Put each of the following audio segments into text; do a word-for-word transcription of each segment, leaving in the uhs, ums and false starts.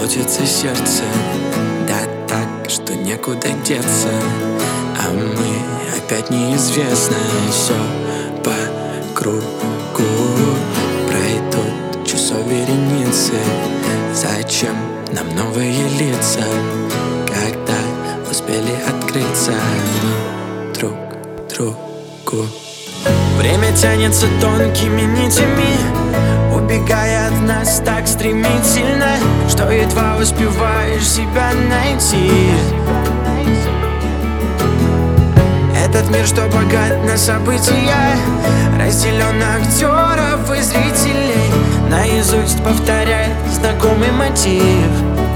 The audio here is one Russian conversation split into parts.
колотится сердце, да так, что некуда деться. А мы опять неизвестное, все по кругу. Пройдут часов вереницы. Зачем нам новые лица, когда успели открыться друг другу? Время тянется тонкими нитями, убегая от нас так стремительно, что едва успеваешь себя найти. Этот мир, что богат на события, разделен на актеров и зрителей, наизусть повторяет знакомый мотив.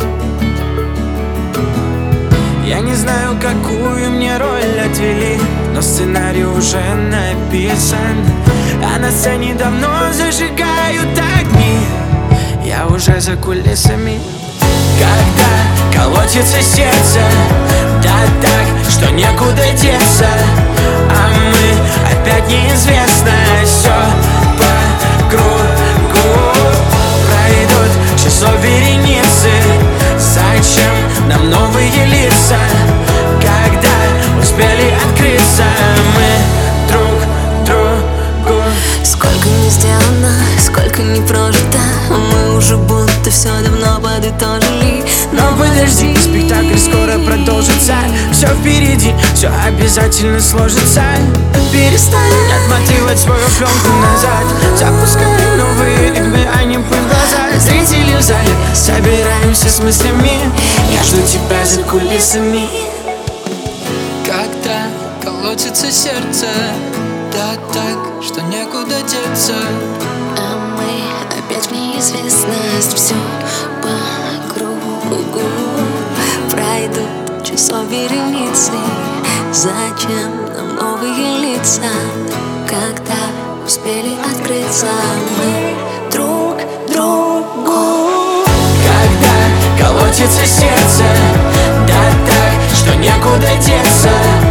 Я не знаю, какую мне роль отвели, но сценарий уже написан, а на сцене давно зажигают огни. Я уже за кулисами. Когда колотится сердце, да так, что некуда деться, а мы опять неизвестное, все по кругу. Пройдут часов вереницы. Зачем нам новые лица, когда успели открыться мы друг другу? Сколько не сделано, сколько не прожито, мы уже будто все давно подытожили. Но подожди, спектакль скоро продолжится. Все впереди, все обязательно сложится. Перестань отмотивать свою пленку назад, запускай новые ритмы, а не пыль в глаза. Зрители в зале, собираемся с мыслями, я жду тебя за кулисами. Когда колотится сердце, да так, что некуда деться, а мы опять в неизвестность. Все по кругу. Пройдут часов вереницы. Зачем нам новые лица, когда успели открыться мы друг другу? Когда колотится сердце, да так, что некуда деться,